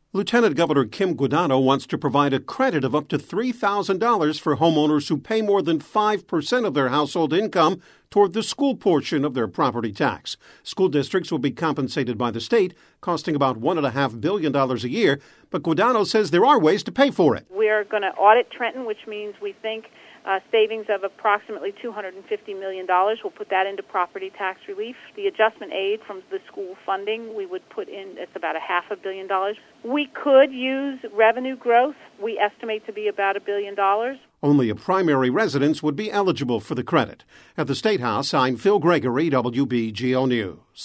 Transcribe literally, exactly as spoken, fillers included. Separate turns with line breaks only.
Lieutenant Governor Kim Guadagno wants to provide a credit of up to three thousand dollars for homeowners who pay more than five percent of their household income toward the school portion of their property tax. School districts will be compensated by the state, costing about one point five billion dollars a year, but Guadagno says there are ways to pay for it.
We are going to audit Trenton, which means we think Uh, savings of approximately two hundred fifty million dollars. We'll put that into property tax relief. The adjustment aid from the school funding, we would put in, it's about a half a billion dollars. We could use revenue growth. We estimate to be about a billion dollars.
Only a primary residence would be eligible for the credit. At the State House, I'm Phil Gregory, W B G O News.